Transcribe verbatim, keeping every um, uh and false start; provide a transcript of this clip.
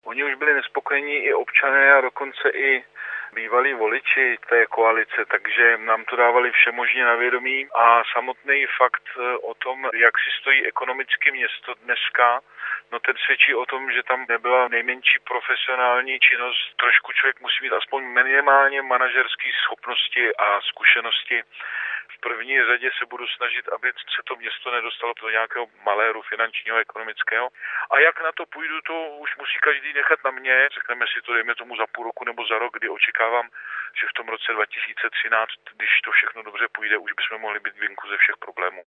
Oni už byli nespokojení i občané a dokonce i bývalí voliči té koalice, takže nám to dávali všemožně na vědomí a samotný fakt o tom, jak si stojí ekonomicky město dneska, no ten svědčí o tom, že tam nebyla nejmenší profesionální činnost. Trošku člověk musí mít aspoň minimálně manažerské schopnosti a zkušenosti. V první řadě se budu snažit, aby se to město nedostalo do nějakého maléru finančního, ekonomického. A jak na to půjdu, to už musí každý nechat na mě. Řekneme si to, dejme tomu za půl roku nebo za rok, kdy očekávám, že v tom roce dva tisíce třináct, když to všechno dobře půjde, už bychom mohli být venku ze všech problémů.